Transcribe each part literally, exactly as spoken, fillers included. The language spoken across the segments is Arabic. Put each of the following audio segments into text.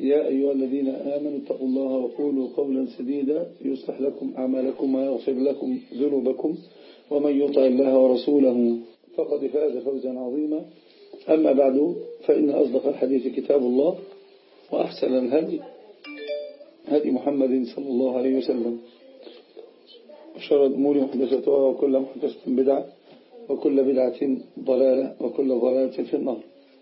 يا أيها الذين آمنوا اتقوا الله وقولوا قولا سديدا يصلح لكم أعمالكم ويغفر لكم ذنوبكم ومن يطع الله ورسوله فقد فاز فوزا عظيما. أما بعد فإن أصدق الحديث كتاب الله وأحسن الهدي هدي محمد صلى الله عليه وسلم وشر الأمور محدثتها وكل محدثة بدعة وكل بدعة ضلالة وكل ضلالة في النار.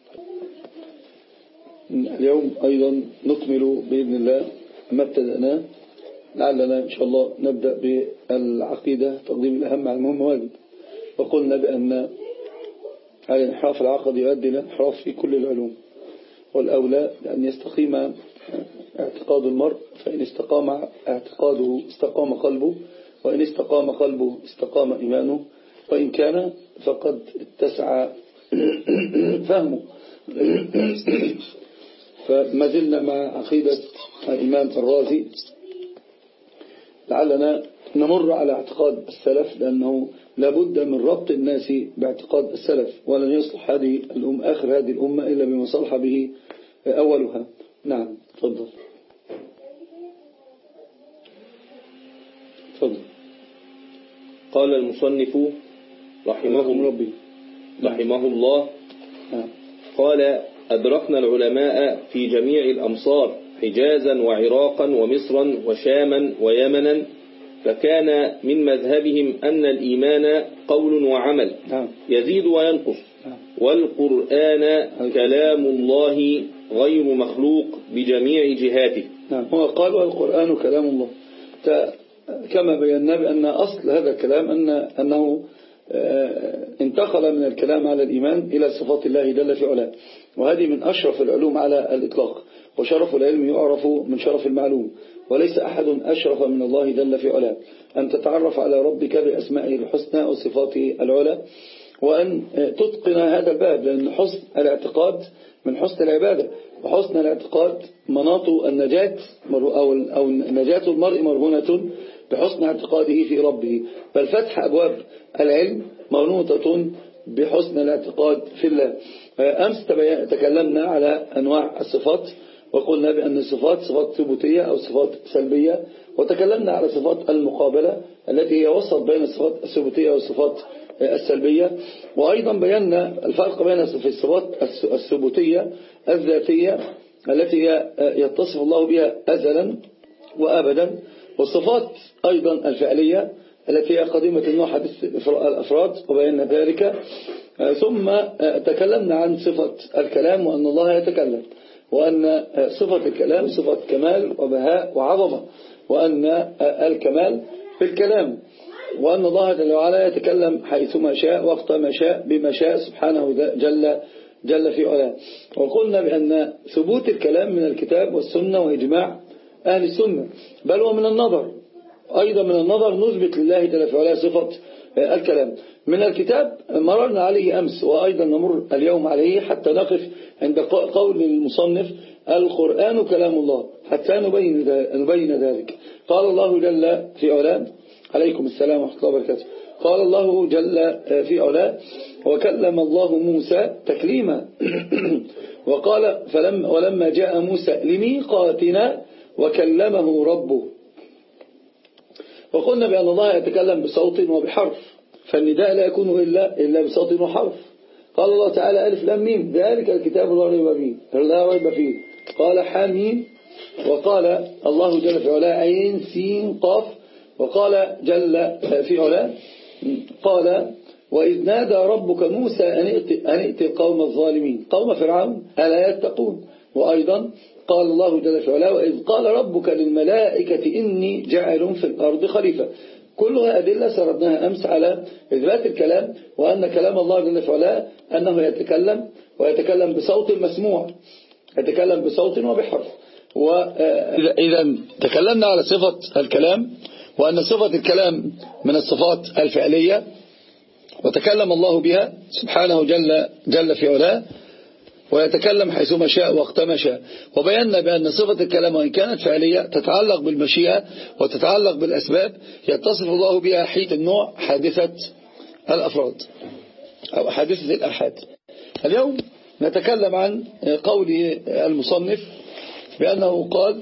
اليوم أيضا نكمل بإذن الله ما ابتدأناه، لعلنا إن شاء الله نبدأ بالعقيدة، تقديم الأهم على المهم واجب. وقلنا بأن الانحراف العقدي يؤدي إلى انحراف في كل العلوم، والأولى أن يستقيم اعتقاد المرء، فإن استقام اعتقاده استقام قلبه، وإن استقام قلبه استقام إيمانه، وإن كان فقد اتسع فهمه. فما زلنا مع عقيدة الإمام الرازي، لعلنا نمر على اعتقاد السلف، لأنه لابد من ربط الناس باعتقاد السلف، ولن يصلح هذه الأمة آخر هذه الأمة إلا بما صلح به أولها. نعم تفضل تفضل. قال المصنف رحمه ربي رحمه الله قال: أدركنا العلماء في جميع الأمصار حجازا وعراقا ومصرا وشاما ويمنا، فكان من مذهبهم أن الإيمان قول وعمل يزيد وينقص، والقرآن كلام الله غير مخلوق بجميع جهاته. هو قال والقرآن كلام الله، كما بينا بأن أصل هذا الكلام أن أنه انتقل من الكلام على الإيمان إلى صفات الله جل في علاه، وهذه من أشرف العلوم على الإطلاق، وشرف العلم يعرف من شرف المعلوم، وليس أحد أشرف من الله جل في علاه. أن تتعرف على ربك بأسمائه الحسنى وصفاته العلى، وأن تتقن هذا الباب، لأن حسن الاعتقاد من حسن العبادة، وحسن الاعتقاد مناط النجاة أو نجاة المرء مرهونة بحسن اعتقاده في ربه، بل فتح أبواب العلم مرهونة بحسن الاعتقاد في الله. أمس تكلمنا على أنواع الصفات، وقلنا بأن الصفات صفات ثبوتية أو صفات سلبية، وتكلمنا على صفات المقابلة التي هي وسط بين الصفات الثبوتية والصفات السلبية، وأيضا بينا الفرق بين الصفات الثبوتية الذاتية التي يتصف الله بها أزلا وأبدا، والصفات أيضا الفعلية التي هي قديمة النوع حديث الأفراد، وبينا ذلك. ثم تكلمنا عن صفة الكلام، وأن الله يتكلم، وأن صفة الكلام صفة كمال وبهاء وعظمة، وأن الكمال في الكلام، وأن الله جل وعلا يتكلم حيثما شاء وقت ما شاء بما شاء سبحانه جل جل في علاه. وقلنا بأن ثبوت الكلام من الكتاب والسنة وإجماع أهل السنة، بل ومن النظر أيضا من النظر نثبت لله جل في علاه صفة الكلام. من الكتاب مررنا عليه أمس، وأيضا نمر اليوم عليه حتى نقف عند قول المصنف القرآن كلام الله، حتى نبين نبين ذلك. قال الله جل في علاه: عليكم السلام ورحمة الله وبركاته. قال الله جل في علاه: وكلم الله موسى تكليما وقال فلما ولما جاء موسى لميقاتنا وكلمه ربه. وقلنا بأن الله يتكلم بصوت وبحرف، فالنداء لا يكون إلا إلا بصوت وحرف. قال الله تعالى: ألف لام ميم ذلك الكتاب لا ريب فيه لا ريب فيه قال حاميم، وقال الله جل في علاه عين سين قاف، وقال جل في علاه قال: وإذ نادى ربك موسى أن ائت القوم الظالمين قوم فرعون ألا يتقون. وأيضا قال الله جل في علاه: وإذ قال ربك للملائكة إني جاعل في الأرض خليفة. كلها أدلة سردناها أمس على إثبات الكلام، وأن كلام الله جل في علاه أنه يتكلم ويتكلم بصوت مسموع، يتكلم بصوت وبحرف. وإذا تكلمنا على صفة الكلام، وأن صفة الكلام من الصفات الفعلية، وتكلم الله بها سبحانه جل جل في علاه، ويتكلم حيثما شاء وقت ما شاء. وبينا بأن صفة الكلام وإن كانت فعلية تتعلق بالمشيئة وتتعلق بالأسباب، يتصف الله بها حيث النوع حادثة الأفراد أو حادثة الأحاد. اليوم نتكلم عن قول المصنف بأنه قال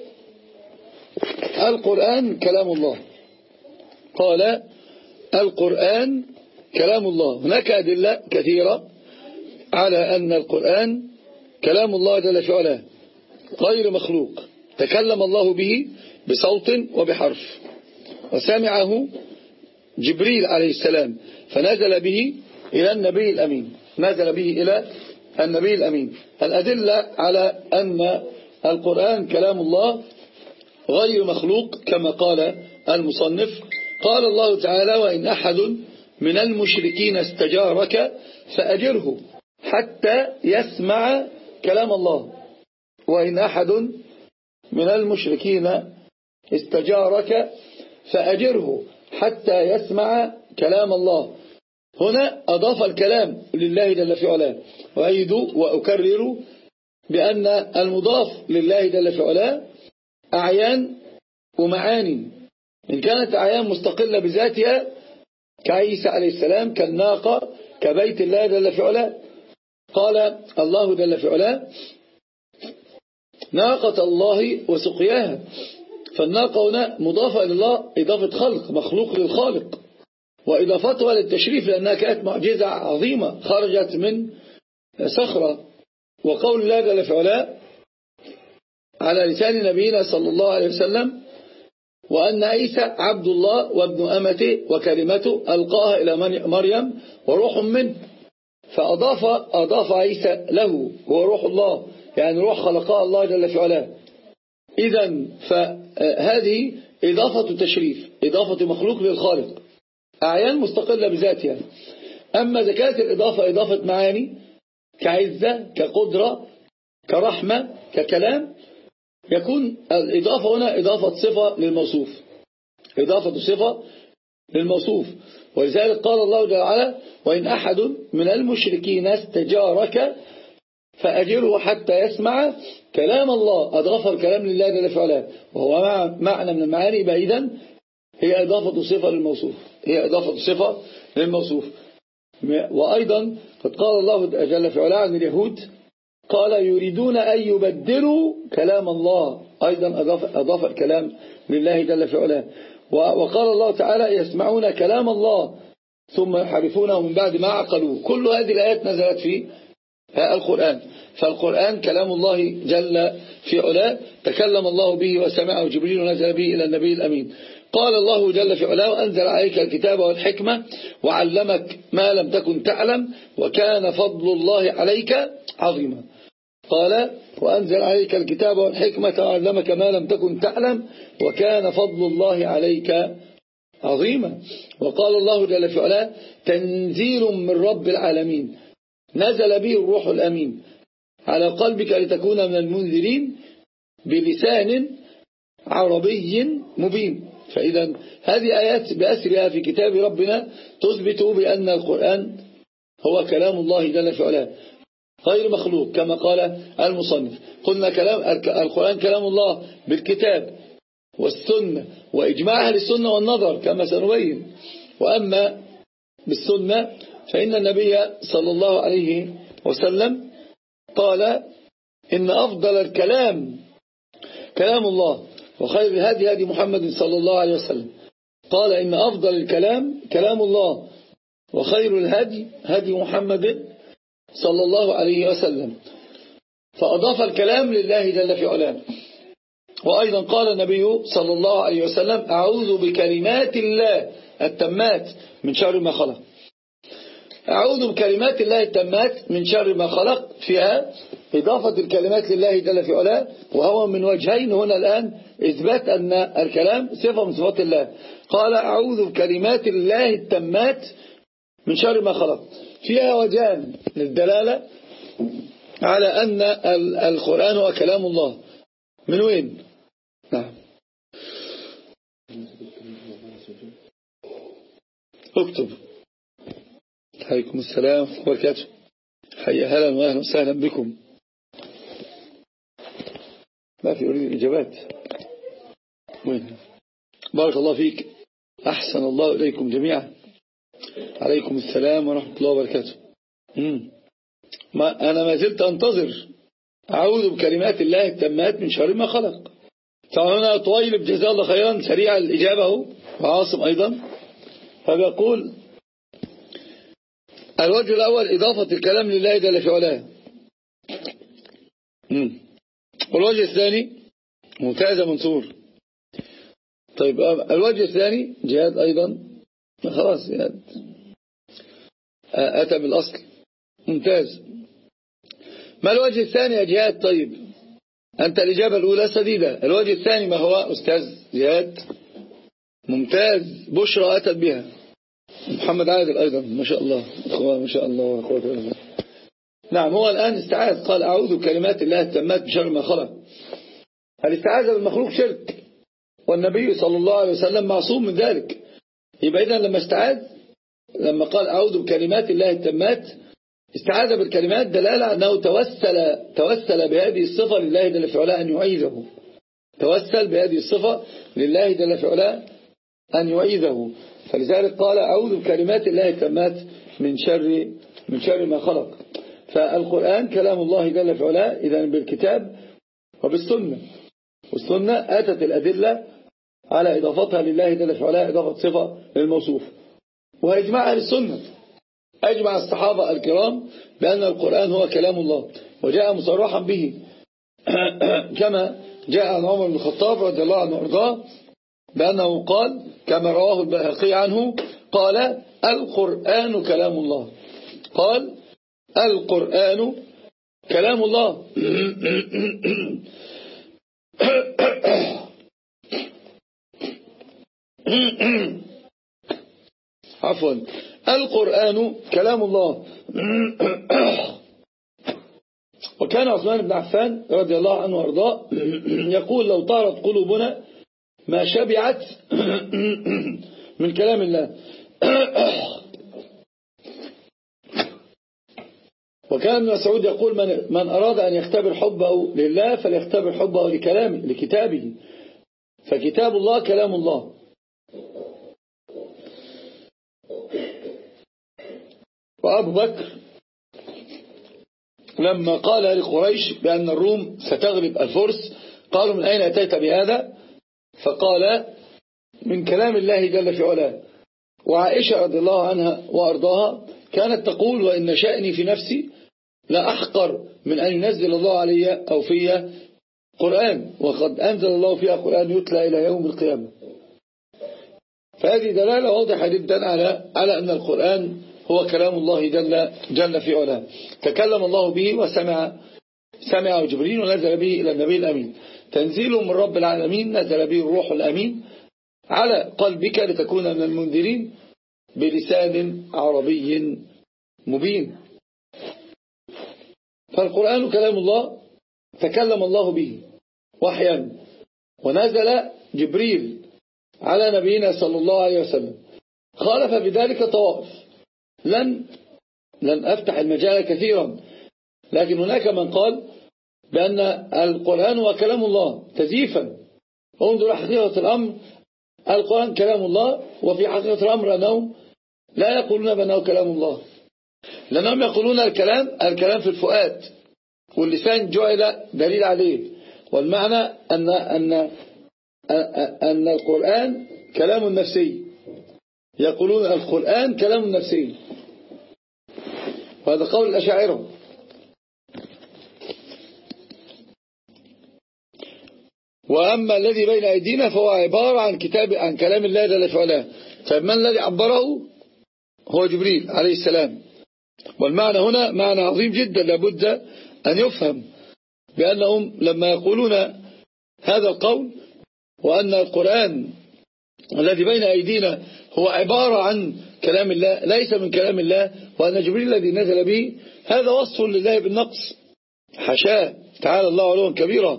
القرآن كلام الله. قال القرآن كلام الله. هناك أدلة كثيرة على أن القرآن كلام الله جل في علاه غير مخلوق، تكلم الله به بصوت وبحرف، وسمعه جبريل عليه السلام فنزل به إلى النبي الأمين نزل به إلى النبي الأمين. الأدلة على أن القرآن كلام الله غير مخلوق كما قال المصنف. قال الله تعالى: وإن أحد من المشركين استجارك فأجره حتى يسمع كلام الله. وإن أحد من المشركين استجارك فأجره حتى يسمع كلام الله. هنا أضاف الكلام لله جل في علاه. وأعيد وأكرر بأن المضاف لله جل في علاه أعيان ومعاني. إن كانت أعيان مستقلة بذاتها كعيسى عليه السلام، كالناقة، كبيت الله جل في علاه. قال الله جل في علاه: ناقة الله وسقياها. فالناقة هنا مضافة إلى الله إضافة خلق، مخلوق للخالق، وإضافتها للتشريف لأنها كانت معجزة عظيمة خرجت من صخرة. وقول الله جل في علاه على لسان نبينا صلى الله عليه وسلم: وأن عيسى عبد الله وابن أمته وكلمته ألقاها إلى مريم وروح منه. فأضاف أضاف عيسى له، هو روح الله، يعني روح خلقها الله جل في علاه. إذن فهذه إضافة تشريف، إضافة مخلوق للخالق، أعيان مستقلة بذاتها. أما إذا كانت الإضافة إضافة معاني كعزة، كقدرة، كرحمة، ككلام، يكون الإضافة هنا إضافة صفة للموصوف، إضافة صفة للموصوف. ولذلك قال الله جل وعلا: وإن أحد من المشركين استجارك فأجره حتى يسمع كلام الله. أضاف الكلام لله جل وعلا، وهو معنى من المعاني. بعيدا هي إضافة صفة للموصوف، هي إضافة صفة للموصوف. وأيضا قد قال الله جل وعلا عن اليهود: قال يريدون أن يبدلوا كلام الله. أيضا أضاف, أضاف الكلام لله جل وعلا. وقال الله تعالى: يسمعون كلام الله ثم يحرفونه من بعد ما عقلوه. كل هذه الآيات نزلت في القرآن. فالقرآن كلام الله جل في علاه، تكلم الله به وسمعه جبريل ونزل به إلى النبي الأمين. قال الله جل في علاه: وأنزل عليك الكتاب والحكمة وعلمك ما لم تكن تعلم وكان فضل الله عليك عظيما. قال: وأنزل عليك الكتاب والحكمة وعلمك ما لم تكن تعلم وكان فضل الله عليك عظيما. وقال الله جل في علاه: تنزيل من رب العالمين نزل به الروح الأمين على قلبك لتكون من المنذرين بلسان عربي مبين. فإذا هذه آيات بأسرها في كتاب ربنا تثبت بأن القرآن هو كلام الله جل في علاه غير مخلوق كما قال المصنف. قلنا كلام القرآن كلام الله بالكتاب والسنة وإجماع أهل السنة والنظر كما سنبين. وأما بالسنة فإن النبي صلى الله عليه وسلم قال: إن أفضل الكلام كلام الله وخير الهدي هدي محمد صلى الله عليه وسلم. قال: إن أفضل الكلام كلام الله وخير الهدي هدي محمد صلى الله عليه وسلم. فأضاف الكلام لله جل في علاه. وأيضا قال النبي صلى الله عليه وسلم: أعوذ بكلمات الله التامات من شر ما خلق. أعوذ بكلمات الله التامات من شر ما خلق، فيها إضافة الكلمات لله جل في علاه، وهو من وجهين هنا الآن: إثبات أن الكلام صفة من صفات الله. قال: أعوذ بكلمات الله التامات من شر ما خلق. فيها وجهان للدلالة على أن القرآن هو كلام الله. من وين؟ نعم، اكتب. عليكم السلام ورحمة الله وبركاته. حي أهلا وأهلا وسهلا بكم. ما في أريد الإجابات. وين؟ بارك الله فيك، أحسن الله إليكم جميعا. عليكم السلام ورحمة الله وبركاته. مم. ما أنا ما زلت أنتظر أعوذ بكلمات الله التامات من شر ما خلق. فهنا طويل جزاه الله خيرا سريع الإجابة، وعاصم أيضا، فبيقول الوجه الأول إضافة الكلام لله جل في علاه. والوجه الثاني ممتاز منصور. طيب الوجه الثاني جهاد أيضا، خلاص جهاد أتى بالأصل، ممتاز. ما الوجه الثاني يا جهاد؟ طيب أنت الإجابة الأولى سديدة. الوجه الثاني ما هو أستاذ جهاد؟ ممتاز. بشرى أتت بها. محمد عادل أيضا ما شاء الله، أخوة ما شاء الله أخوة. نعم هو الآن استعاذ، قال أعوذ بكلمات الله التامات من شر ما خلق. الاستعاذة بالمخلوق شرك، والنبي صلى الله عليه وسلم معصوم من ذلك. يبقى إذن لما استعاذ، لما قال أعوذ بكلمات الله التامات، استعاذ بالكلمات دلالة أنه توسل توسل بهذه الصفة لله جل في علاه أن يعيذه. توسل بهذه الصفة لله جل في علاه أن يعيذه. فلذلك قال أعوذ بكلمات الله التامات من شر من شر ما خلق. فالقرآن كلام الله جل في علاه إذن بالكتاب وبالسنة، والسنة أتت الأدلة على إضافتها لله جل في علاه إضافة صفة للموصوف. وإجماع أهل السنة، أجمع الصحابة الكرام بأن القرآن هو كلام الله، وجاء مصرحا به كما جاء عن عمر بن الخطاب رضي الله عنه وارضاه بأنه قال كما رواه البيهقي عنه، قال القرآن كلام الله. قال القرآن كلام الله. عفوا القرآن كلام الله. وكان عثمان بن عفان رضي الله عنه وارضاه يقول لو طارت قلوبنا ما شبعت من كلام الله. وكان ابن مسعود يقول من, من أراد أن يختبر حبه لله فليختبر حبه لكلامه لكتابه، فكتاب الله كلام الله. وأبو بكر لما قال لقريش بأن الروم ستغلب الفرس قالوا من أين أتيت بهذا؟ فقال من كلام الله جل في علاه. وعائشة رضي الله عنها وأرضاها كانت تقول وإن شأني في نفسي لا أحقر من أن ينزل الله علي أو في قرآن، وقد أنزل الله فيها قرآن يتلى إلى يوم القيامة. فهذه دلالة واضحة جدا على على أن القرآن هو كلام الله جل, جل في علاه. تكلم الله به وسمع سمع جبريل ونزل به إلى النبي الأمين، تنزيل من رب العالمين، نزل به الروح الأمين على قلبك لتكون من المنذرين بلسان عربي مبين. فالقرآن كلام الله، تكلم الله به وحيا، ونزل جبريل على نبينا صلى الله عليه وسلم. خالف بذلك طوائف، لن لن أفتح المجال كثيرا، لكن هناك من قال بأن القرآن هو كلام الله تزييفا. انظر حقيقة الأمر، القرآن كلام الله، وفي حقيقة الأمر أنهم لا يقولون بأنه كلام الله، لأنهم يقولون الكلام الكلام في الفؤاد، واللسان جعل دليل عليه. والمعنى أن أن أن القرآن كلام نفسي، يقولون القرآن كلام نفسي، وهذا قول الأشاعرة. وأما الذي بين أيدينا فهو عبارة عن كتاب عن كلام الله جل في علاه. فمن الذي عبره؟ هو جبريل عليه السلام. والمعنى هنا معنى عظيم جدا لابد أن يفهم، بأنهم لما يقولون هذا القول وأن القرآن الذي بين أيدينا هو عبارة عن كلام الله ليس من كلام الله، وأن جبريل الذي نزل به هذا وصف لله بالنقص، حاشاه تعالى الله علوا كبيرا.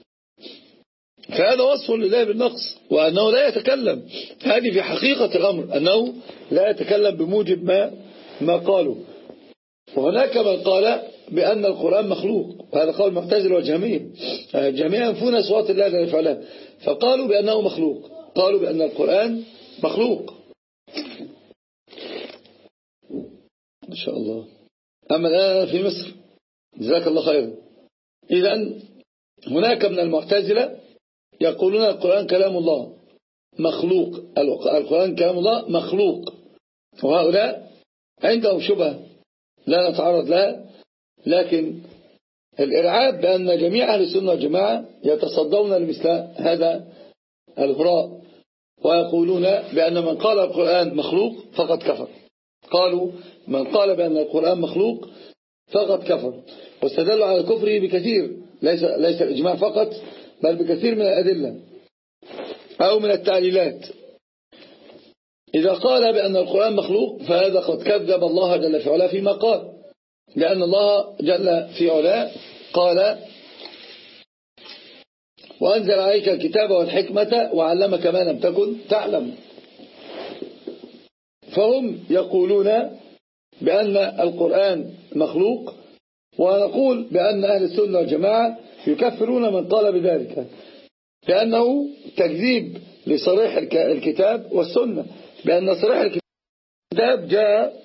فهذا وصف لله بالنقص، وأنه لا يتكلم. هذه في حقيقة الأمر أنه لا يتكلم بموجب ما ما قالوا. وهناك من قال بأن القرآن مخلوق، وهذا قول المعتزلة والجهمية. الجهمية ينفون أصوات الله جل وعلا، فقالوا بأنه مخلوق، قالوا بأن القرآن مخلوق. ما شاء الله. أما الآن في مصر جزاك الله خيرا، إذن هناك من المعتزلة يقولون القرآن كلام الله مخلوق، القرآن كلام الله مخلوق، وهؤلاء عندهم شبهة لا نتعرض لها، لكن الإرعاب بأن جميع أهل السنة والجماعة يتصدون لمثل هذا الهراء، ويقولون بأن من قال القرآن مخلوق فقد كفر. قالوا من قال بأن القرآن مخلوق فقد كفر، واستدلوا على كفره بكثير، ليس ليس الإجماع فقط بل بكثير من الأدلة أو من التعليلات. إذا قال بأن القرآن مخلوق فهذا قد كذب الله جل في علاه فيما قال، لأن الله جل في علاه قال وأنزل عليك الكتاب والحكمة وعلمك ما لم تكن تعلم. فهم يقولون بأن القرآن مخلوق، ونقول بأن أهل السنة والجماعة يكفرون من قال بذلك، لأنه تكذيب لصريح الكتاب والسنة، بأن صريح الكتاب جاء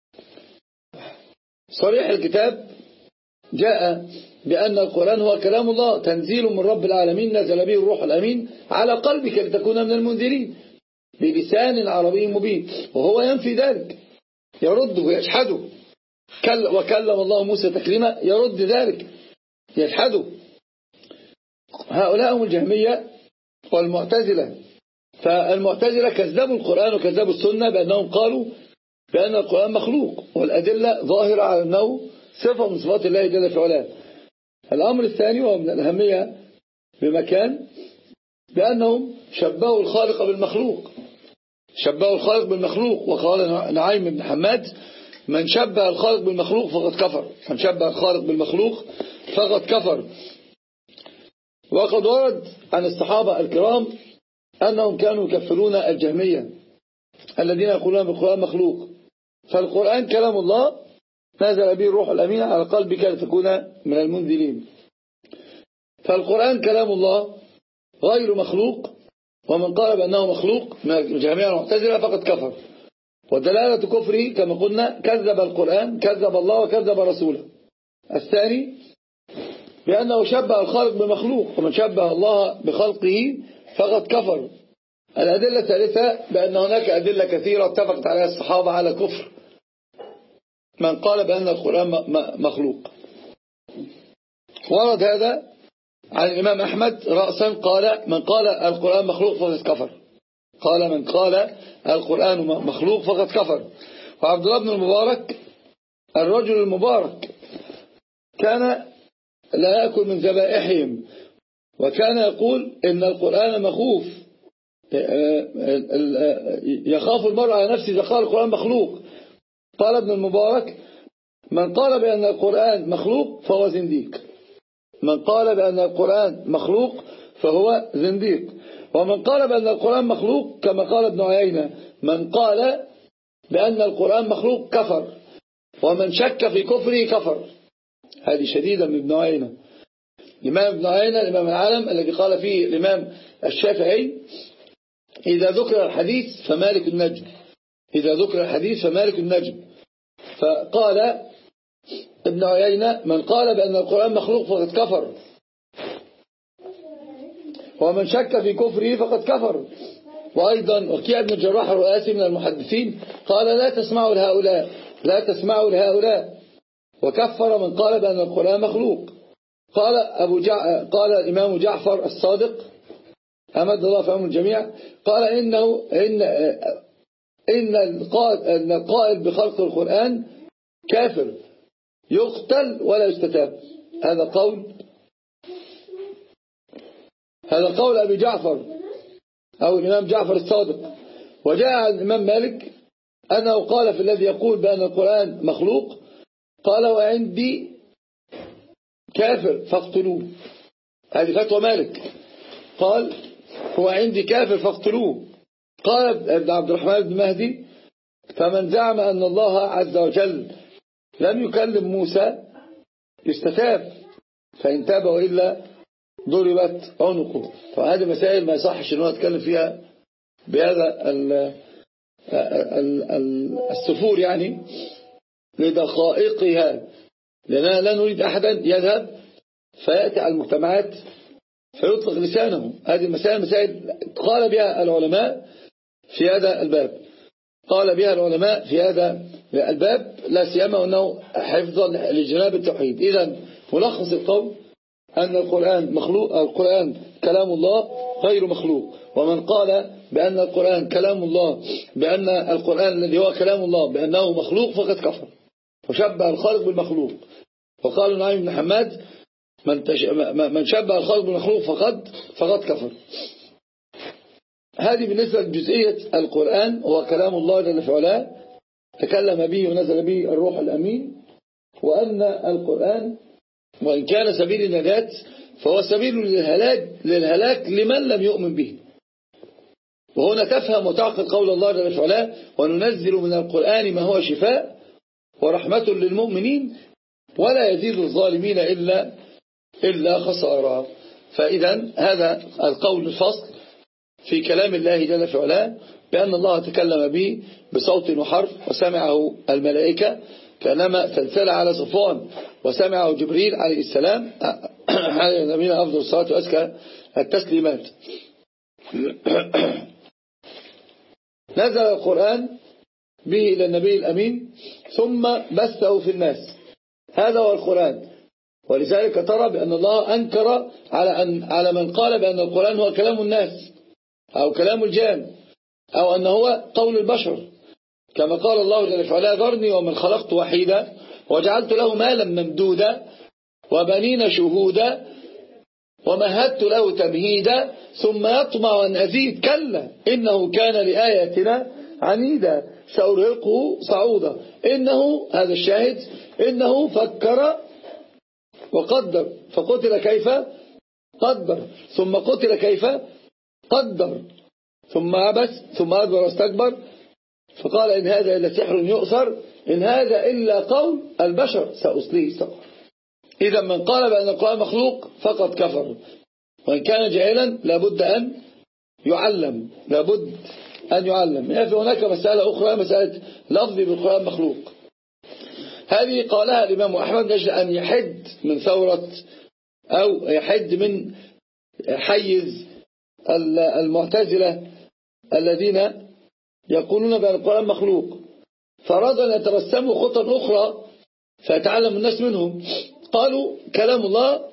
صريح الكتاب جاء بأن القرآن هو كلام الله تنزيل من رب العالمين نزل به الروح الأمين على قلبك لتكون من المنذرين بلسان عربي مبين، وهو ينفي ذلك، يرد ويجحده. وكلم الله موسى تكليما، يرد ذلك يجحده. هؤلاء هم الجهمية والمعتزلة. فالمعتزلة كذبوا القرآن وكذبوا السنة بأنهم قالوا بأن القرآن مخلوق، والأدلة ظاهرة على أنه صفة من صفات الله جل في علاه. الأمر الثاني وهو من الأهمية بمكان بأنهم شبهوا الخالق بالمخلوق، شبهوا الخالق بالمخلوق. وقال نعيم بن حماد من شبه الخالق بالمخلوق فقد كفر، من شبه الخالق بالمخلوق فقد كفر. وقد ورد عن الصحابة الكرام أنهم كانوا يكفرون الجهمية الذين يقولون بالقرآن مخلوق. فالقرآن كلام الله نزل به الروح الأمين على قلبك لتكون من المنذرين. فالقرآن كلام الله غير مخلوق، ومن قال بأنه مخلوق من جميع المعتزلة فقد كفر. ودلالة كفره كما قلنا كذب القرآن، كذب الله وكذب رسوله. الثاني بأنه شبه الخالق بمخلوق، ومن شبه الله بخلقه فقد كفر. الأدلة الثالثة بأن هناك أدلة كثيرة اتفقت عليها الصحابة على كفر من قال بأن القرآن مخلوق. ورد هذا عن الإمام أحمد رأسا قال من قال القرآن مخلوق فقد كفر، قال من قال القرآن مخلوق فقد كفر. وعبد الله بن المبارك الرجل المبارك كان لا يأكل من ذبائحهم، وكان يقول إن القرآن مخوف، يخاف المرء على نفسه إذا قال القرآن مخلوق. قال ابن المبارك من قال بأن القرآن مخلوق فهو زنديق، من قال بأن القرآن مخلوق فهو زنديق. ومن قال بأن القرآن مخلوق كما قال ابن عيينة من قال بأن القرآن مخلوق كفر، ومن شك في كفره كفر. هذه شديدة من ابن عيينة. الإمام ابن عيينة الإمام العالم الذي قال فيه الإمام الشافعي إذا ذكر الحديث فمالك النجم، إذا ذكر الحديث فمالك النجم. فقال ابن عيينة من قال بأن القرآن مخلوق فقد كفر، ومن شك في كفره فقد كفر. وأيضا وكيع بن الجراح الرؤاسي من المحدثين قال لا تسمعوا لهؤلاء، لا تسمعوا لهؤلاء، وكفر من قال بأن القرآن مخلوق. قال أبو جع... قال الإمام جعفر الصادق أمد الله في عمر الجميع قال إنه إن إن القائل, إن القائل بخلق القرآن كافر يقتل ولا يستتاب. هذا قول هذا قول أبي جعفر أو الإمام جعفر الصادق. وجاء عن الإمام مالك أنه قال في الذي يقول بأن القرآن مخلوق قال وعندي كافر فاقتلوه. هذه فتوى مالك، قال هو عندي كافر فاقتلوه. قال ابن عبد الرحمن بن مهدي فمن زعم أن الله عز وجل لم يكلم موسى يستتاب، فإن تاب وإلا ضربت عنقه. فهذه مسائل ما يصحش أنه يتكلم فيها بهذا السفور يعني لدقائقها، لأننا لا نريد أحدا يذهب فيأتي على المجتمعات فيطلق لسانه. هذه المسائل مسائل قال بها العلماء في هذا الباب قال بها العلماء في هذا الباب لا سيما أنه حفظا لجناب التوحيد. إذن ملخص القول أن القرآن مخلوق، القرآن كلام الله غير مخلوق. ومن قال بأن القرآن كلام الله بأن القرآن الذي هو كلام الله بأنه مخلوق فقد كفر وشبه الخالق بالمخلوق. وقالوا نعيم بن حماد من, تش... من شبه الخالق بالمخلوق فقد فقد كفر. هذه بالنسبة لجزئية القرآن هو كلام الله جل في علاه تكلم به ونزل به الروح الأمين. وأن القرآن وإن كان سبيل النجاة فهو سبيل للهلاك, للهلاك لمن لم يؤمن به. وهنا تفهم وتعقل قول الله جل في علاه وننزل من القرآن ما هو شفاء ورحمة للمؤمنين ولا يزيد الظالمين إلا, إلا خسارا. فإذا هذا القول الفصل في كلام الله جل في علاه بأن الله تكلم به بصوت وحرف وسمعه الملائكة كأنما سلسلة على صفوان وسمعه جبريل عليه السلام على نبينا أفضل الصلاة وأزكى التسليمات. نزل القرآن به إلى النبي الأمين ثم بثه في الناس. هذا هو القرآن. ولذلك ترى بأن الله أنكر على, أن على من قال بأن القرآن هو كلام الناس أو كلام الجان أو أنه هو قول البشر كما قال الله جل وعلا ذرني ومن خلقت وحيدا وجعلت له مالا ممدودا وبنين شهودا ومهدت له تمهيدا ثم يطمع أن أزيد كلا إنه كان لآياتنا عنيدا سأرهقه صعودا. إنه هذا الشاهد إنه فكر وقدر فقتل كيف قدر ثم قتل كيف قدر ثم عبس ثم أدبر واستكبر فقال إن هذا إلا سحر يؤثر إن هذا إلا قول البشر سأصليه سقر. إذا من قال بأن القرآن مخلوق فقد كفر وإن كان جاهلا لابد أن يعلم لابد أن يعلم. يعني هناك مسألة أخرى مسألة لفظ بالقرآن مخلوق. هذه قالها الإمام أحمد من أجل أن يحد من ثورة أو يحد من حيز المعتزلة الذين يقولون بأن القرآن مخلوق فأراد أن يترسموا خطا أخرى فيتعلم الناس منهم. قالوا كلام الله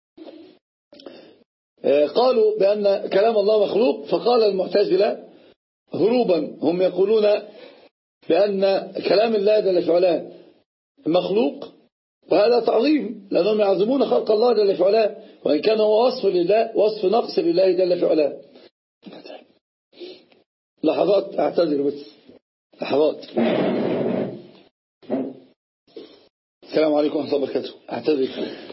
قالوا بأن كلام الله مخلوق فقال المعتزلة هروبا هم يقولون بأن كلام الله جل في علاه مخلوق وهذا تعظيم لأنهم يعظمون خلق الله جل في علاه وإن كان هو وصف لله وصف نقص لله جل في علاه. لحظات اعتذر بس لحظات. السلام عليكم ورحمة الله وبركاته. اعتذر.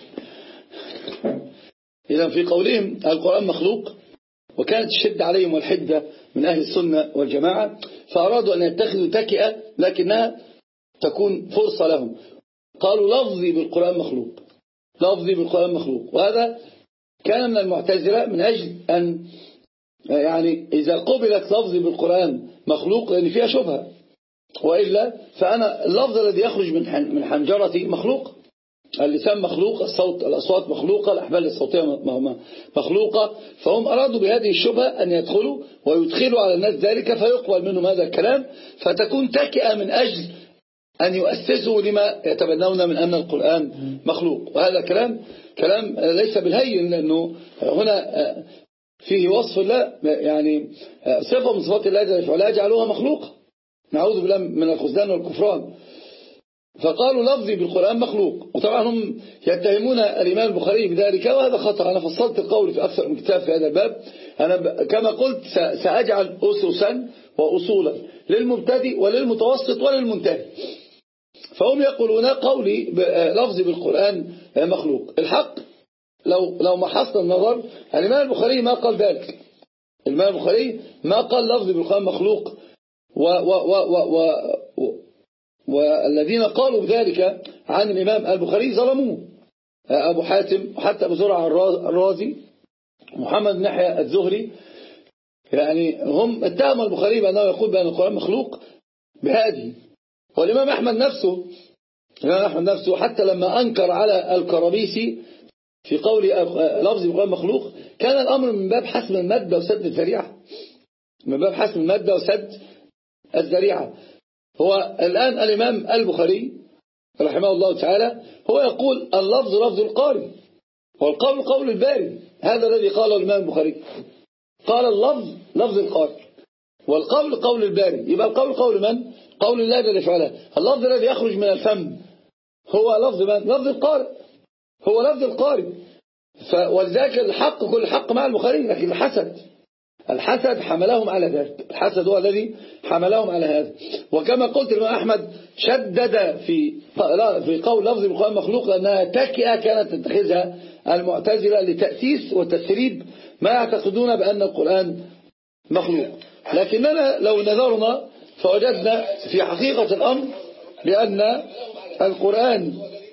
إذا في قولهم القرآن مخلوق وكانت الشدة عليهم والحدة من أهل السنة والجماعة فأرادوا أن يتخذوا تكئة لكنها تكون فرصة لهم. قالوا لفظي بالقرآن مخلوق لفظي بالقرآن مخلوق. وهذا كان من المعتزلة من أجل أن يعني إذا قبلت لفظي بالقرآن مخلوق لأن فيها شبهة وإلا فأنا اللفظ الذي يخرج من من حنجرتي مخلوق اللسان مخلوق الصوت الأصوات مخلوقة الأحبال الصوتية مخلوقة. فهم أرادوا بهذه الشبهة أن يدخلوا ويدخلوا على الناس ذلك فيقبل منهم هذا الكلام فتكون تكئة من أجل أن يؤسسوا لما يتبنون من أن القرآن مخلوق. وهذا كلام كلام ليس بالهين لأنه هنا فيه وصف الله يعني صفة من صفات الله جل وعلا جعلوها مخلوقة نعوذ بالله من الخذلان والكفران. فقالوا لفظي بالقرآن مخلوق. وطبعا هم يتهمون الإمام البخاري بذلك وهذا خطأ. أنا فصلت القول في أكثر من كتاب في هذا الباب. أنا كما قلت سأجعل أسسا وأصولا للمبتدئ وللمتوسط وللمنتهي. فهم يقولون قولي لفظي بالقرآن مخلوق. الحق لو لو ما حصل النظر الإمام البخاري ما قال ذلك. الإمام البخاري ما قال لفظي بالقرآن مخلوق و و و و و و والذين قالوا بذلك عن الإمام البخاري ظلموه أبو حاتم وحتى أبو زرع الرازي محمد بن يحيى الزهري يعني هم اتهموا البخاري بأنه يقول بأن القرآن مخلوق بهذه. والإمام أحمد نفسه الإمام أحمد نفسه حتى لما أنكر على الكرابيسي في قول لفظ القرآن مخلوق كان الأمر من باب حسم المادة وسد الذريعة، من باب حسم المادة وسد الذريعة. هو الآن الإمام البخاري رحمه الله تعالى هو يقول اللفظ لفظ القارئ والقول قول الباري، هذا الذي قاله الإمام البخاري، قال اللفظ لفظ القارئ والقول قول الباري. يبقى القول قول من؟ قول الله جل وعلا. اللفظ الذي يخرج من الفم هو لفظ من؟ لفظ القارئ، هو لفظ القارئ. ولذلك الحق كل حق مع البخاري، لكن الحسد الحسد حملهم على ذلك، الحسد هو الذي حملهم على هذا. وكما قلت الإمام أحمد شدد في في قول لفظ القرآن مخلوق لأنها تكئة كانت تتخذها المعتزلة لتأسيس وتسريب ما يعتقدون بأن القرآن مخلوق. لكننا لو نظرنا فوجدنا في حقيقة الأمر بأن القرآن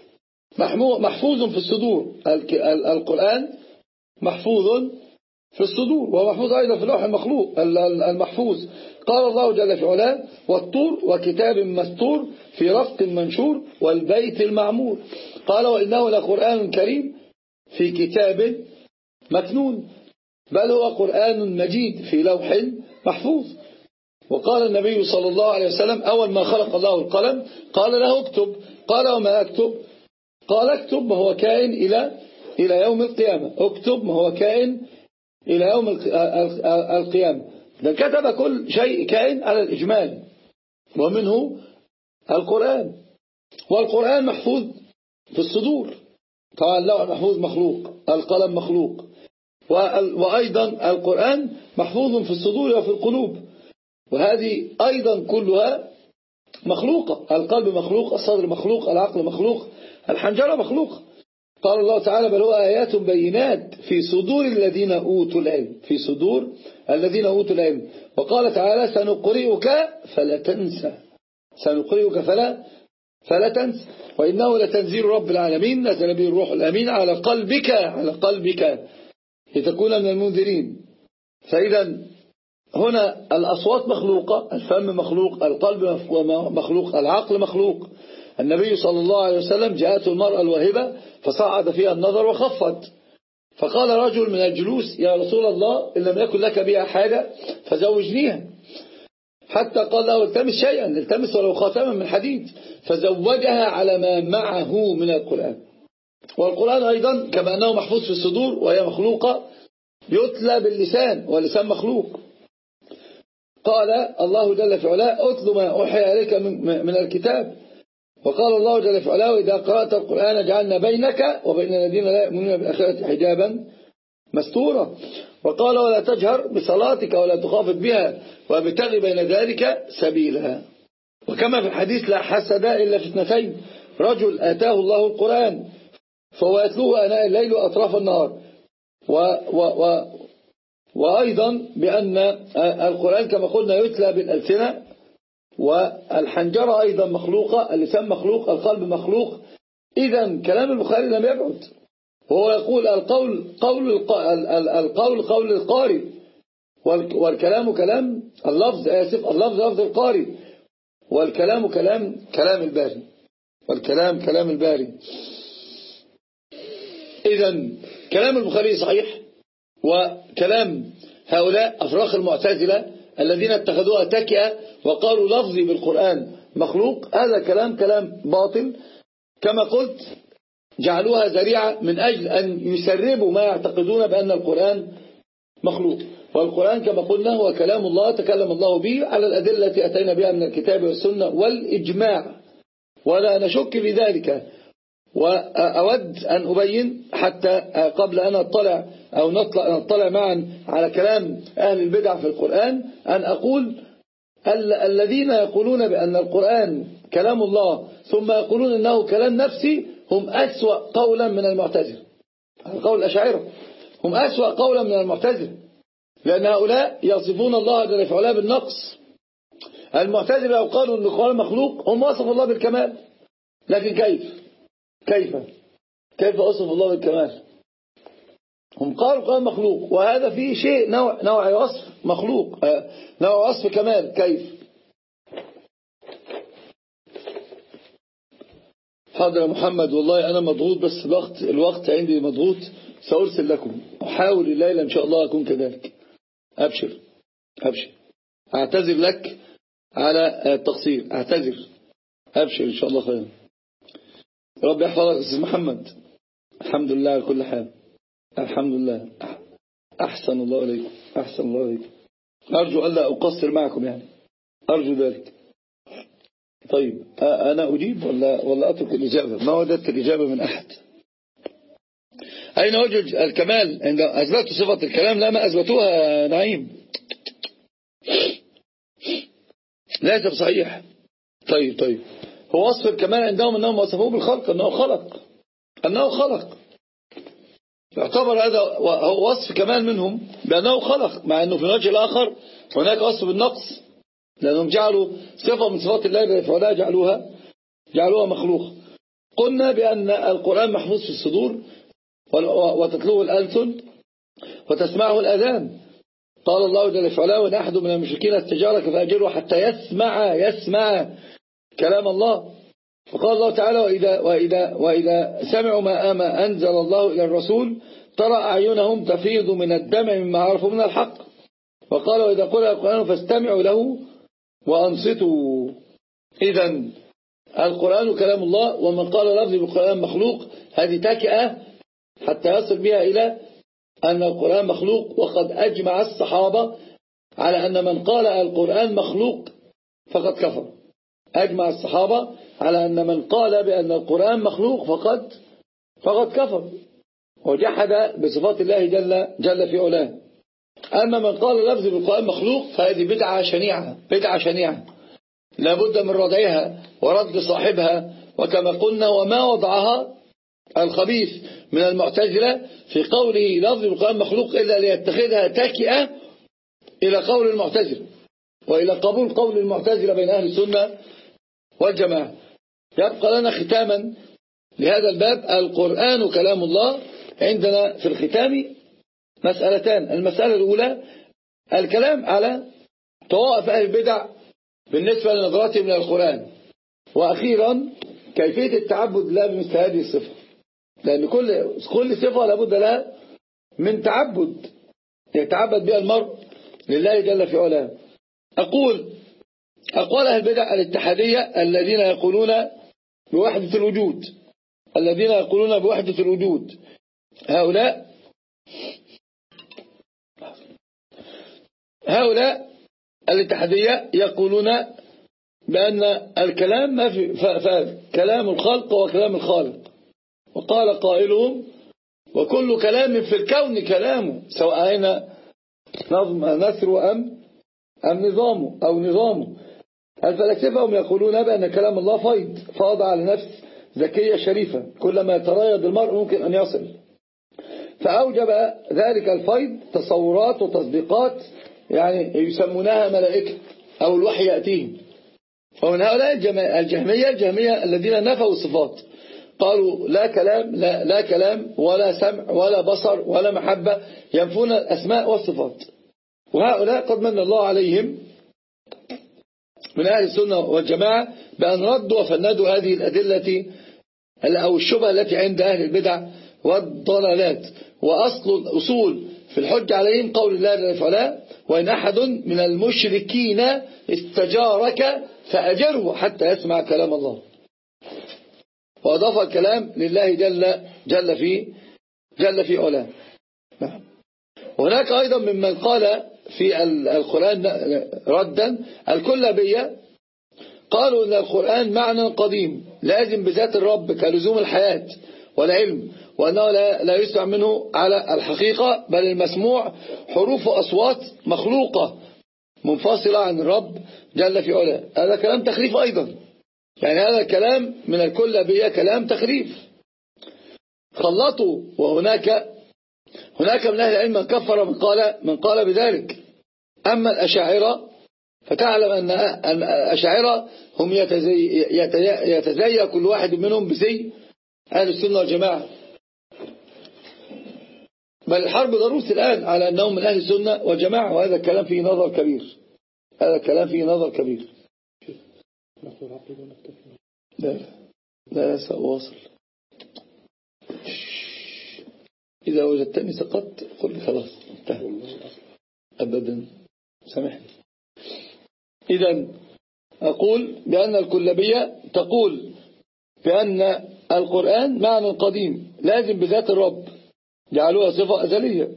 محفوظ في الصدور، القرآن محفوظ في الصدور ومحفوظ أيضا في اللوح المخلوق المحفوظ. قال الله جل في علاه والطور وكتاب مسطور في رفق منشور والبيت المعمور. قال وإنه لقرآن كريم في كتاب مكنون، بل هو قرآن مجيد في لوح محفوظ. وقال النبي صلى الله عليه وسلم أول ما خلق الله القلم قال له اكتب، قال وما أكتب؟ قال اكتب ما هو كائن إلى إلى يوم القيامة، اكتب ما هو كائن إلى يوم القيامة. ده كتب كل شيء كائن على الإجمال، ومنه القرآن. والقرآن محفوظ في الصدور، طبعا اللوح المحفوظ مخلوق، القلم مخلوق، وأيضا القرآن محفوظ في الصدور وفي القلوب، وهذه أيضا كلها مخلوقة. القلب مخلوق، الصدر مخلوق، العقل مخلوق، الحنجرة مخلوق. قال الله تعالى بل هو آيات بينات في صدور الذين أوتوا العلم، في صدور الذين أوتوا العلم. وقال تعالى سنقرئك فلا تنسى، سنقرئك فلا فلا تنسى وإنه لتنزيل رب العالمين نزل به الروح الأمين على قلبك على قلبك لتكون من المنذرين. فإذا هنا الأصوات مخلوقة، الفم مخلوق، القلب مخلوق، العقل مخلوق. النبي صلى الله عليه وسلم جاءته المرأة الواهبة فصعد فيها النظر وخفت، فقال رجل من الجلوس يا رسول الله إن لم يكن لك بها حاجة فزوجنيها، حتى قال له التمس شيئا، التمس ولو خاتما من حديد، فزوجها على ما معه من القرآن. والقرآن أيضا كما أنه محفوظ في الصدور وهي مخلوقة يتلى باللسان، واللسان مخلوق. قال الله جل في علاه أتل ما أوحي إليك من الكتاب. وقال الله جل في علاه إذا قرأت القرآن جعلنا بينك وبين الذين لا يؤمنون بالآخرة حجابا مستورا. وقال ولا تجهر بصلاتك ولا تخافت بها وابتغ بين ذلك سبيلا. وكما في الحديث لا حسد إلا في اثنتين، رجل آتاه الله القرآن فهو يتلوه آناء الليل وأطراف النهار. و و و وأيضا بأن القرآن كما قلنا يتلى بالألسنة، والحنجرة أيضا مخلوقة، اللسان مخلوق، القلب مخلوق. إذن كلام البخاري لم يبعد، وهو يقول القول قول القول قول القارئ والكلام كلام اللفظ آسف اللفظ لفظ القارئ والكلام كلام كلام الباري والكلام كلام الباري. إذن كلام البخاري صحيح، وكلام هؤلاء أفراخ المعتزلة الذين اتخذوها تكئة وقالوا لفظي بالقرآن مخلوق، هذا كلام كلام باطل. كما قلت جعلوها ذريعة من أجل أن يسربوا ما يعتقدون بأن القرآن مخلوق. والقرآن كما قلنا هو كلام الله تكلم الله به على الأدلة التي أتينا بها من الكتاب والسنة والإجماع، ولا نشك في ذلك. وأود أن أبين حتى قبل أن أطلع أو نطلع, نطلع معا على كلام أهل البدع في القرآن، أن أقول الذين يقولون بأن القرآن كلام الله ثم يقولون أنه كلام نفسي هم أسوأ قولا من المعتزلة. القول الأشاعرة هم أسوأ قولا من المعتزلة، لأن هؤلاء يصفون الله جل وعلا بالنقص. المعتزلة لو قالوا أن القرآن مخلوق هم وصفوا الله بالكمال، لكن كيف كيف كيف وصف الله بالكمال؟ هم قالوا القرآن مخلوق، وهذا فيه شيء نوع نوع وصف مخلوق، نوع وصف كمال. كيف؟ حاضر يا محمد، والله أنا مضغوط، بس الوقت الوقت عندي مضغوط، سأرسل لكم، أحاول الليلة إن شاء الله أكون كذلك. أبشر أبشر، أعتذر لك على التقصير، أعتذر، أبشر إن شاء الله خير. رب يحفظك أستاذ محمد. الحمد لله على كل حال، الحمد لله. أحسن الله إليكم، أحسن الله إليكم. أرجو ألا أقصر معكم يعني، أرجو ذلك. طيب أنا أجيب ولا ولا أترك الإجابة؟ ما وجدت الإجابة من أحد. أين وجد الكمال عند أثبتوا صفة الكلام؟ لا، ما أثبتوها نعيم، ليس بصحيح. طيب طيب هو وصف الكمال عندهم أنهم وصفوه بالخلق، أنه خلق، أنه خلق، يعتبر هذا هو وصف كمال منهم بأنه خلق، مع أنه في الوجه الآخر هناك وصف بالنقص، لأنهم جعلوا صفة من صفات الله فلا جعلوها جعلوها مخلوق. قلنا بأن القرآن محفوظ في الصدور وتتلوه الألسن وتسمعه الأذان. قال الله جل وعلا: وإن أحد من المشركين استجارك فأجره حتى يسمع يسمع كلام الله. وقال الله تعالى: وإذا, وإذا, وإذا سمعوا ما آما أنزل الله إلى الرسول ترى أعينهم تفيض من الدمع مما عرفوا من الحق. وقال: وإذا قرأ القرآن فاستمعوا له وأنصتوا. إذن القرآن كلام الله، ومن قال لفظ بالقرآن مخلوق هذه تكئة حتى يصل بها إلى أن القرآن مخلوق. وقد أجمع الصحابة على أن من قال القرآن مخلوق فقد كفر. أجمع الصحابة على أن من قال بأن القرآن مخلوق فقد فقد كفر وجحد بصفات الله جل, جل في علاه. أما من قال لفظ بالقرآن مخلوق فهذه بدعة شنيعة، بدعة شنيعة لابد من ردعها ورد صاحبها. وكما قلنا: وما وضعها الخبيث من المعتزلة في قوله لفظ بالقرآن مخلوق إلا ليتخذها تكئة إلى قول المعتزلة وإلى قبول قول المعتزلة بين أهل السنة والجماعة. يبقى لنا ختاما لهذا الباب: القرآن كلام الله. عندنا في الختام مسألتان. المسألة الأولى الكلام على طوائف أهل البدع بالنسبة لنظراتهم من القرآن. وأخيرا كيفية التعبد لله بمثل هذه الصفة، لأن كل كل صفة لابد لها من تعبد يتعبد بها المرء لله جل في علاه. أقول أقوال أهل البدع الاتحادية الذين يقولون بوحدة الوجود الذين يقولون بوحدة الوجود هؤلاء هؤلاء الاتحادية يقولون بأن الكلام ما في كلام الخلق وكلام الخالق. وقال قائلهم: وكل كلام في الكون كلامه، سواء أين نظم نثر أم أم نظامه أو نظامه. الفلاسفة هم يقولون بأن كلام الله فيض فاض على نفس ذكية شريفة، كلما يتريض المرء ممكن أن يصل. فأوجب ذلك الفيض تصورات وتصديقات يعني يسمونها ملائكة أو الوحي يأتيهم. ومن هؤلاء الجهمية الجهمية الذين نفوا الصفات، قالوا لا كلام لا, لا كلام ولا سمع ولا بصر ولا محبة، ينفون الأسماء والصفات. وهؤلاء قد من الله عليهم من أهل السنة والجماعة بأن ردوا وفندوا هذه الأدلة أو الشبهة التي عند أهل البدع والضلالات. وأصل الأصول في الحج عليهم قول الله جل وعلا: وإن أحد من المشركين استجارك فأجره حتى يسمع كلام الله. وأضاف الكلام لله جل جل في جل في علاه. هناك أيضا ممن قال في القرآن ردا الكلابية، قالوا إن القرآن معنى قديم لازم بذات الرب كلزوم الحياة والعلم، وأنه لا, لا يسمع منه على الحقيقة، بل المسموع حروف وأصوات مخلوقة منفصلة عن الرب جل في علاه. هذا كلام تخريف أيضا، يعني هذا كلام من الكلابية كلام تخريف خلطوا. وهناك هناك من أهل العلم من كفر من قال من قال بذلك. أما الأشاعرة فتعلم أن الأشاعرة هم يتزي, يتزي كل واحد منهم بزي أهل السنة والجماعة، بل الحرب ضروس الآن على أنهم من أهل السنة والجماعة. وهذا الكلام فيه نظر كبير، هذا الكلام فيه نظر كبير. لا لا سأواصل. إذا وجدتني سقطت قل لي خلاص انتهى. أبدا سامحني. إذا أقول بأن الكلابية تقول بأن القرآن معنى قديم لازم بذات الرب، جعلوها صفة أزلية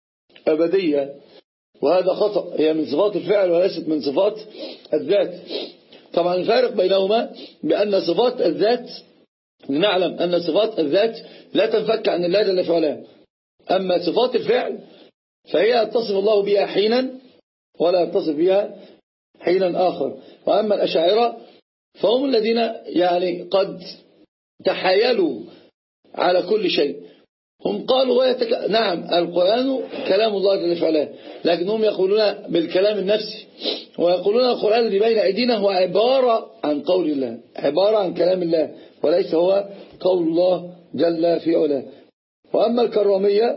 أبدية، وهذا خطأ. هي من صفات الفعل وليست من صفات الذات. طبعا الفارق بينهما بأن صفات الذات نعلم أن صفات الذات لا تنفك عن الله جل وعلا، أما صفات الفعل فهي يتصف الله بها حينا ولا يتصف بها حينا آخر. وأما الأشاعرة فهم الذين يعني قد تحايلوا على كل شيء. هم قالوا ويتك... نعم القرآن كلام الله جل وعلا، لكنهم يقولون بالكلام النفسي، ويقولون القرآن اللي بين أيدينا هو عبارة عن قول الله، عبارة عن كلام الله، وليس هو قول الله جل في علاه. وأما الكرامية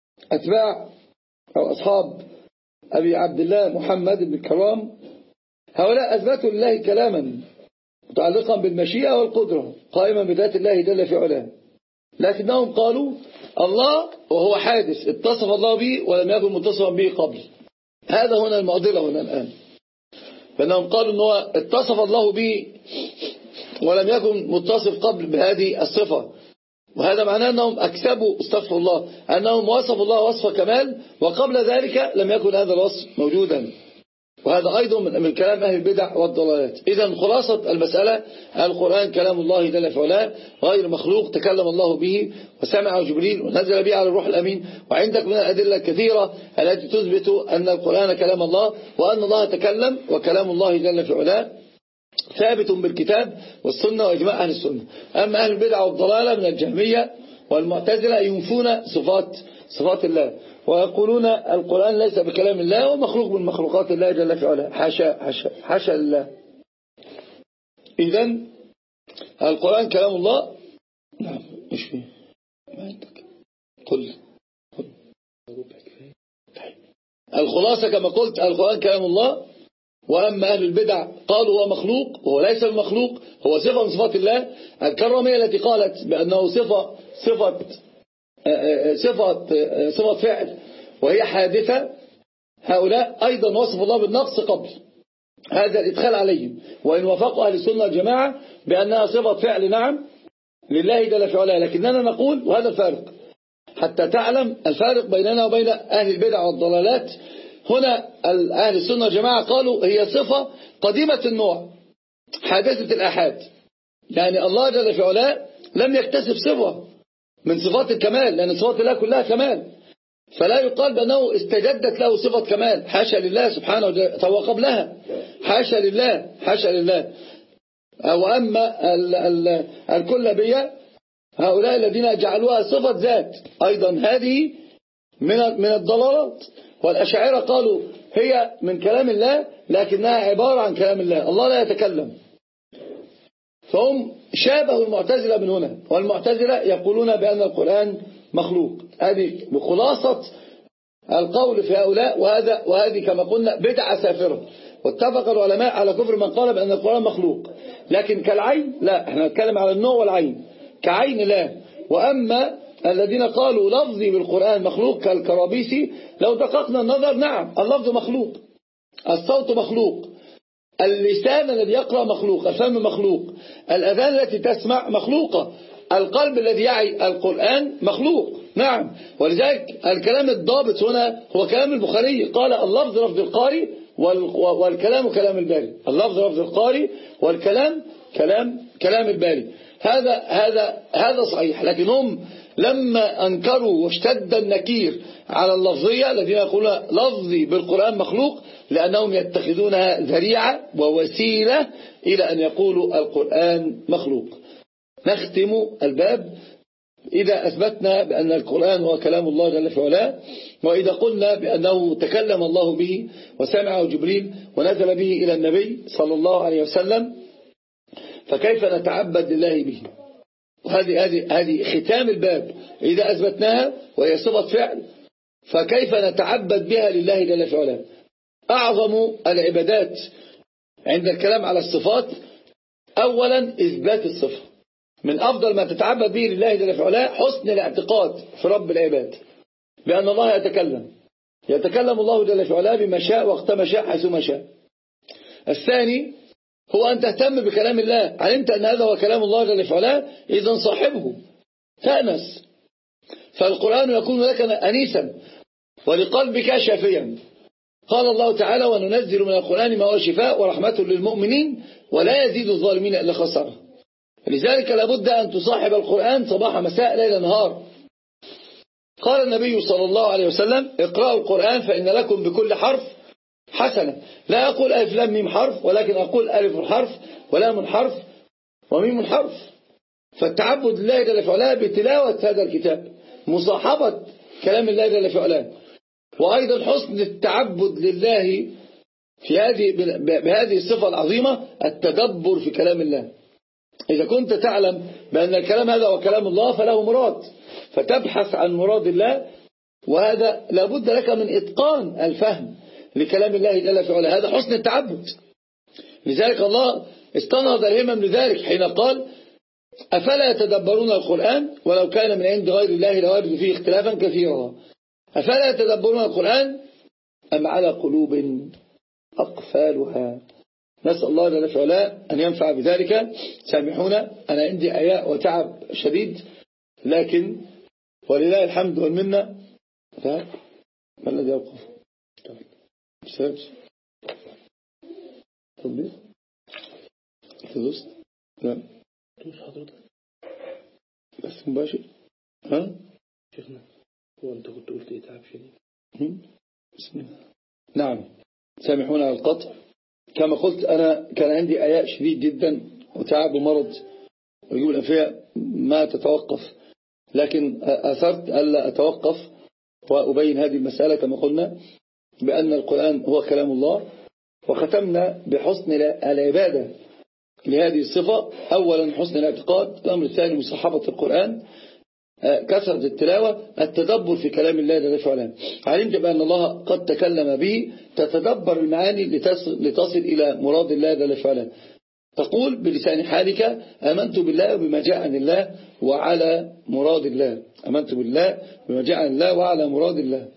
أتباع أو أصحاب أبي عبد الله محمد بن كرام، هؤلاء أثبتوا لله كلاما متعلقا بالمشيئة والقدرة قائما بذات الله جل في علاه، لكنهم قالوا الله وهو حادث اتصف الله به ولم يكن متصفا به قبل. هذا هنا المعضلة هنا الآن، فإنهم قالوا أنه اتصف الله به ولم يكن متصف قبل بهذه الصفة، وهذا معناه أنهم أكسبوا استغفر الله أنهم وصفوا الله وصف كمال وقبل ذلك لم يكن هذا الوصف موجودا. وهذا أيضا من كلام أهل البدع والضلالات. إذن خلاصة المسألة القرآن كلام الله جل في علاه غير مخلوق، تكلم الله به وسمعه جبريل ونزل به على الروح الأمين. وعندك من الأدلة الكثيرة التي تثبت أن القرآن كلام الله وأن الله تكلم، وكلام الله جل في علاه ثابت بالكتاب والسنة وإجماع أهل السنة. أما أهل البدع والضلالة من الجهمية والمعتزلة ينفون صفات صفات الله ويقولون القرآن ليس بكلام الله ومخلوق من مخلوقات الله جل في علاه، حاشا حاشا حاشا لله. إذن القرآن كلام الله. نعم إيش فيه ما عندك قل قل الخلاصة كما قلت القرآن كلام الله. وأما أهل البدع قالوا هو مخلوق وهو ليس المخلوق، هو صفة من صفات الله. الكرامية التي قالت بأنه صفة صفة صفة صفة فعل وهي حادثة، هؤلاء أيضا وصف الله بالنقص قبل، هذا الإدخال عليهم. وإن وافقوا أهل السنة والجماعة بأنها صفة فعل نعم لله جل في علاه، لكننا نقول وهذا الفارق حتى تعلم الفارق بيننا وبين أهل البدع والضلالات. هنا أهل السنة والجماعة قالوا هي صفة قديمة النوع حادثة الآحاد، يعني الله جل في علاه لم يكتسب صفة من صفات الكمال، لأن صفات الله كلها كمال، فلا يقال بأنه استجدت له صفة كمال، حاشا لله سبحانه وتعالى، فهو قبلها حاشا لله حاشا لله. وأما الكلابية هؤلاء الذين جعلوها صفة ذات أيضا هذه من من الضلالات. والأشاعرة قالوا هي من كلام الله لكنها عبارة عن كلام الله، الله لا يتكلم، فهم شابهوا المعتزلة من هنا. والمعتزلة يقولون بأن القرآن مخلوق. هذه بخلاصة القول في هؤلاء، وهذا وهذه كما قلنا بدعة سافرة. واتفق العلماء على كفر من قال بأن القرآن مخلوق، لكن كالعين لا، احنا نتكلم على النوع والعين، كعين لا. وأما الذين قالوا لفظي بالقرآن مخلوق كالكرابيسي، لو دققنا النظر نعم اللفظ مخلوق، الصوت مخلوق، اللسان الذي يقرأ مخلوق، الفم مخلوق، الأذان التي تسمع مخلوقة، القلب الذي يعي القرآن مخلوق نعم. ولذلك الكلام الضابط هنا هو كلام البخاري، قال اللفظ لفظ القاري والكلام كلام الباري، اللفظ لفظ القاري والكلام كلام كلام الباري. هذا هذا هذا صحيح. لكن هم لما أنكروا واشتد النكير على اللفظية الذين يقولون لفظي بالقرآن مخلوق، لأنهم يتخذونها ذريعة ووسيلة إلى أن يقولوا القرآن مخلوق. نختم الباب إذا أثبتنا بأن القرآن هو كلام الله جل في علاه، وإذا قلنا بأنه تكلم الله به وسمعه جبريل ونزل به إلى النبي صلى الله عليه وسلم، فكيف نتعبد لله به؟ وهذه هذه هذه ختام الباب. إذا أثبتناها وهي صفة فعل فكيف نتعبد بها لله جل في علاه؟ أعظم العبادات عند الكلام على الصفات أولا إثبات الصفة، من أفضل ما تتعبد به لله جل في علاه حسن الاعتقاد في رب العباد بأن الله يتكلم يتكلم الله جل في علاه بما شاء وقت ما شاء حيث ما شاء. الثاني هو أن تهتم بكلام الله. علمت أن هذا هو كلام الله جل في علاه، إذن صاحبه تأنس، فالقرآن يكون لك أنيسا ولقلبك شافيا. قال الله تعالى وننزل من القرآن ما هو شفاء ورحمة للمؤمنين ولا يزيد الظالمين إلا خسارة. لذلك لابد أن تصاحب القرآن صباح مساء ليل نهار. قال النبي صلى الله عليه وسلم اقرأوا القرآن فإن لكم بكل حرف حسنة. لا أقول ألف لام ميم حرف، ولكن أقول ألف حرف ولام حرف وميم حرف. فالتعبد لله جل في علاه بتلاوة هذا الكتاب، مصاحبة كلام الله جل في علاه، وأيضا حسن التعبد لله في هذه بهذه الصفة العظيمة التدبر في كلام الله. إذا كنت تعلم بأن الكلام هذا هو كلام الله فله مراد، فتبحث عن مراد الله، وهذا لابد لك من إتقان الفهم لكلام الله جل في علاه. هذا حسن التعبد. لذلك الله استنهض الهمم لذلك حين قال أفلا يتدبرون القرآن ولو كان من عند غير الله لوجدوا فيه اختلافا كثيرا. أفلا يتدبرون القرآن أم على قلوب أقفالها. نسأل الله جل في علاه أن ينفع بذلك. سامحونا أنا عندي عياء وتعب شديد، لكن ولله الحمد والمنة. ما الذي يوقف؟ بسبب تطبيق تدوس لا دوس حضرتك بس مباشر. ها شيخنا هو أنت كنت قلت إيه تعب شديد؟ بسم الله. نعم سامحونا على القطع. كما قلت أنا كان عندي عياء شديد جدا وتعب ومرض ويجب الأنفية ما تتوقف، لكن أثرت ألا أتوقف وأبين هذه المسألة كما قلنا بأن القرآن هو كلام الله. وختمنا بحسن العبادة لهذه الصفة. أولا حسن الاعتقاد، الأمر الثاني مصاحبة القرآن، كثرة التلاوة، التدبر في كلام الله جل في علاه. علمت بأن الله قد تكلم به، تتدبر المعاني لتصل, لتصل إلى مراد الله جل في علاه. تقول بلسان حالك آمنت بالله وبما جاء عن الله وعلى مراد الله. آمنت بالله بما جاء عن الله وعلى مراد الله.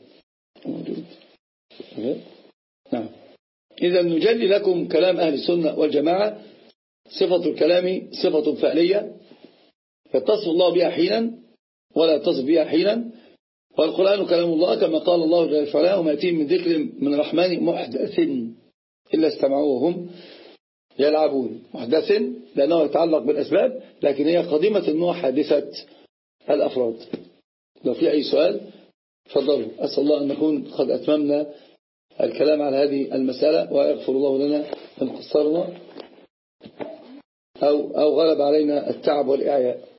نعم. إذا نجلي لكم كلام أهل السنة والجماعة. صفة الكلام صفة فعلية يتصف الله بها حينا ولا يتصف بها حينا، والقرآن كلام الله كما قال الله جل وعلا وما يأتيهم من ذكر من الرحمن محدث إلا استمعوه وهم يلعبون. محدث لأنه يتعلق بالأسباب، لكن هي قديمة النوع حادثة الأفراد. لو في أي سؤال فضلوا. أسأل الله أن نكون قد أتممنا الكلام على هذه المسألة، ويغفر الله لنا إن قصرنا أو, أو غلب علينا التعب والإعياء.